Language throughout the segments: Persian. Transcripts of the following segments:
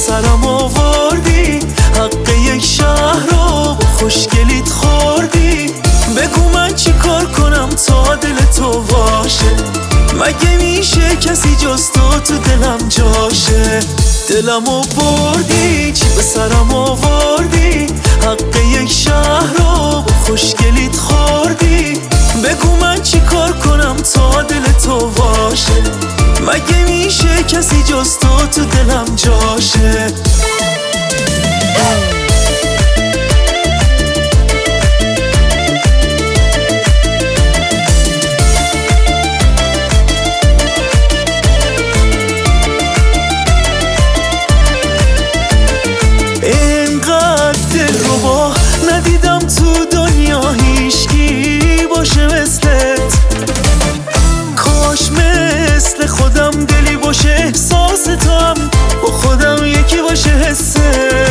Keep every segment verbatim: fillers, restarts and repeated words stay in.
سرم آوردی، حق یک شهر رو خوشگلیت خوردی. بگو من چی کار کنم تا دل تو باشه؟ مگه میشه کسی جز تو تو دلم جاشه؟ دلمو بردی، چی به سرم آوردی، حق یک شهر رو خوشگلیت خوردی. بگو من چی کار کنم تا دل تو باشه؟ مگه میشه کسی جز تو تو دلم جاشه؟ اینقدر دلربا ندیدم تو دنیا، هیچکی باشه مثلت. کاش مثل خودم دلی باشه احساس تو هم با خودم یکی باشه حست.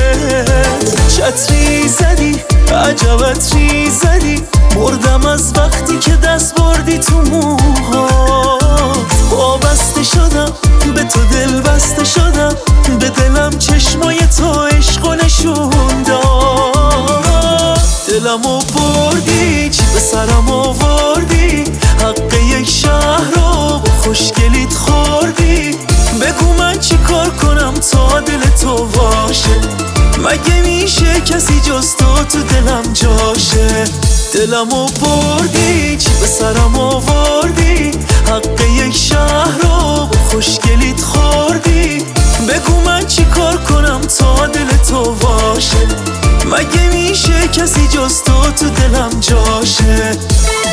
چتری زدی، عجب عطری زدی، مردم از وقتی که دست بردی تو موها. وابسته شدم به تو، دل بسته شدم به دلم، چشمای تو عشق و نشون داد. دلمو بردی، چی به سرم آوردی، حق یک شهر رو خوشگلیت خوردی. بگو من چی کار کنم تا دل تو باشه؟ مگه میشه کسی جز تو تو دلم جاشه؟ دلمو بردی، چی به سرم آوردی، حق یک شهر رو خوشگلیت خوردی. بگو من چی کار کنم تا دل تو باشه؟ مگه میشه کسی جز تو تو دلم جاشه؟